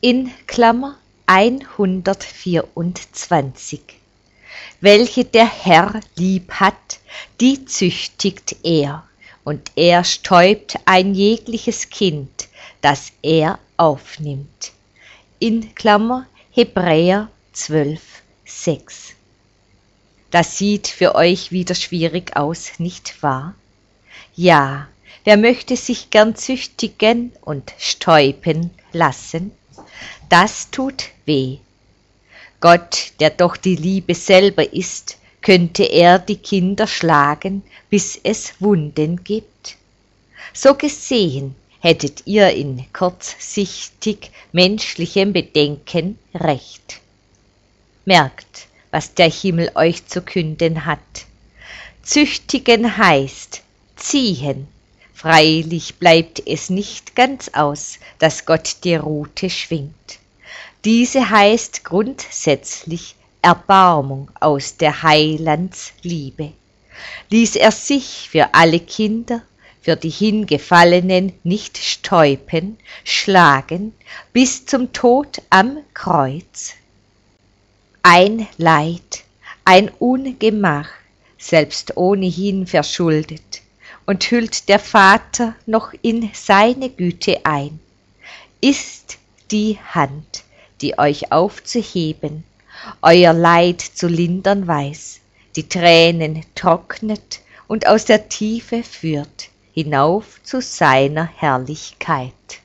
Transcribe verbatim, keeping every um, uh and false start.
in Klammer hundertvierundzwanzig. Welche der Herr lieb hat, die züchtigt er, und er stäubt ein jegliches Kind, das er aufnimmt. In Klammer Hebräer zwölf, sechs. Das sieht für euch wieder schwierig aus, nicht wahr? Ja, wer möchte sich gern züchtigen und stäupen lassen? Das tut weh. Gott, der doch die Liebe selber ist, könnte er die Kinder schlagen, bis es Wunden gibt? So gesehen hättet ihr in kurzsichtig menschlichem Bedenken recht. Merkt, was der Himmel euch zu künden hat. Züchtigen heißt ziehen. Freilich bleibt es nicht ganz aus, dass Gott die Rute schwingt. Diese heißt grundsätzlich Erbarmung aus der Heilandsliebe. Ließ er sich für alle Kinder, für die Hingefallenen nicht stäupen, schlagen, bis zum Tod am Kreuz? Ein Leid, ein Ungemach, selbst ohnehin verschuldet, und hüllt der Vater noch in seine Güte ein, ist die Hand, die euch aufzuheben, euer Leid zu lindern weiß, die Tränen trocknet und aus der Tiefe führt, hinauf zu seiner Herrlichkeit.